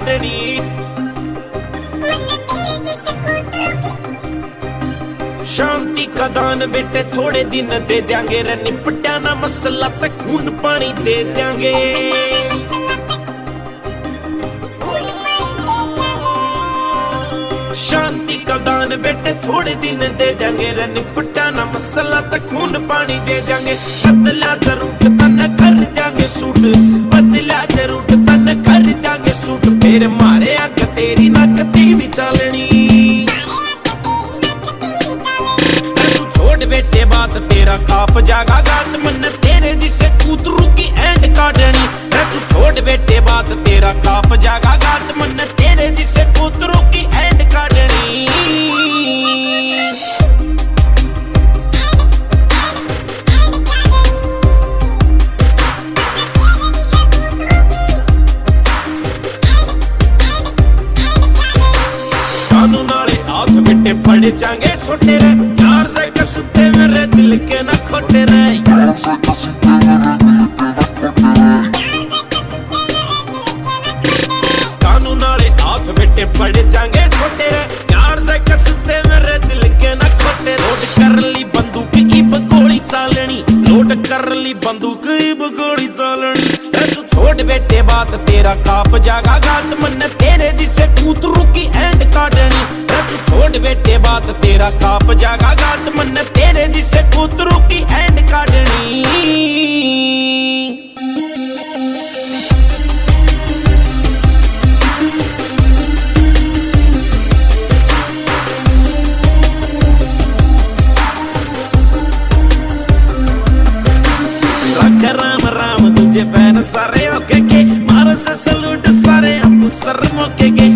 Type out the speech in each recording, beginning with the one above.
काटनी। शांति का दान बेटे थोड़े दिन दे देंगे रे, निपटा ना मसला ते खून पानी दे देंगे। शांति का दान बेटे थोड़े दिन दे देंगे रे, निपटा ना मसला ते खून पानी दे देंगे। बदला जरूर तन कर देंगे सूट, बदला जरूर तन कर देंगे सूट, फिर मारे अग तेरी नक ती भी चलनी। छोड़ बेटे बात तेरा काप जागा गात मन तेरे जिसे कूतरू की एंड काटनी। तू छोड़ बेटे बात तेरा काप जागा गात मन तेरे जिसे कूतरू की एंड काटनी। कानून नाले हाथ बेटे पड़ जाएंगे छोटे रे, यार से कसुते मेरे दिल के ना खोटे रे। कानून नाले हाथ बेटे पड़ जाएंगे छोटे रे, यार से कसुते मेरे दिल के ना खोटे। लोड कर ली बंदूक इब गोली चालनी, लोड कर ली बंदूक इब गोली चालनी। तू छोड़ बेटे बात तेरा काप जागा गात मन तेरे जिसे कूतरू की एंड काटनी। तू छोड़ बेटे बात तेरा काप जागा गात मन तेरे जिसे कूतरू की एंड काटनी। राम राम तुझे फैन सारे ओके के, मार से सलूट सारे हम सर मौके के।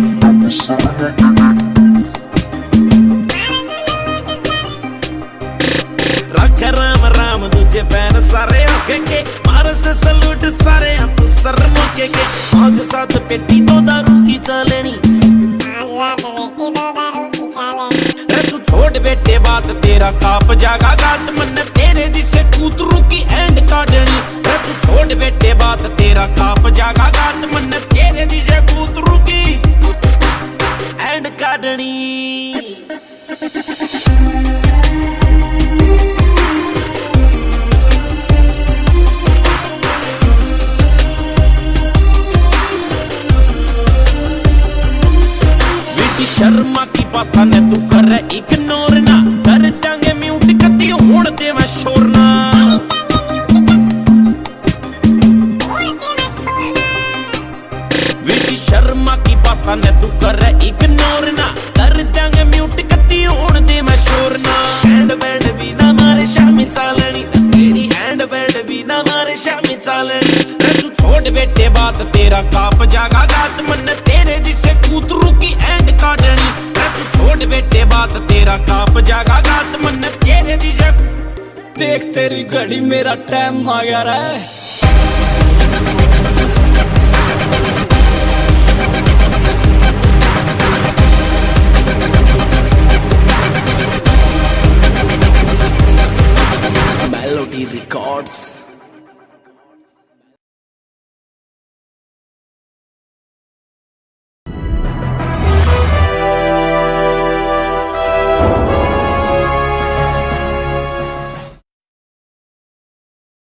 राम राम तुझे फैन सारे ओके के, मार से सलूट सारे हम सर मौके के। 5-7 पेटी तो दारू की चालनी। तू छोड़ बेटे बात तेरा काप जागा गात मन तेरे जिसे कूतरू की एंड काटनी। तू छोड़ बेटे बात तेरा काप जागा गात मन तेरे जिसे कूतरू की एंड काटनी। शर्मा की बात ने तू कर इग्नोर ना, कर देंगे म्यूट कती होड़ दे मैं शोर ना। विकी शर्मा की बात ने तू कर इग्नोर ना, कर देंगे म्यूट कती होड़ दे मैं शोर ना। हैंड बैंड भी ना मारे शामी चालनी, तेरी हैंड बैंड भी ना मारे शामी चालनी। तू छोड़ बेटे बात तेरा काप जागा गात मन तेरे जिसे कूतरू की एंड काटनी। तू छोड़ बेटे बात तेरा काप जागा गात मन तेरे जिसे। देख तेरी घड़ी मेरा टाइम आ गया रे।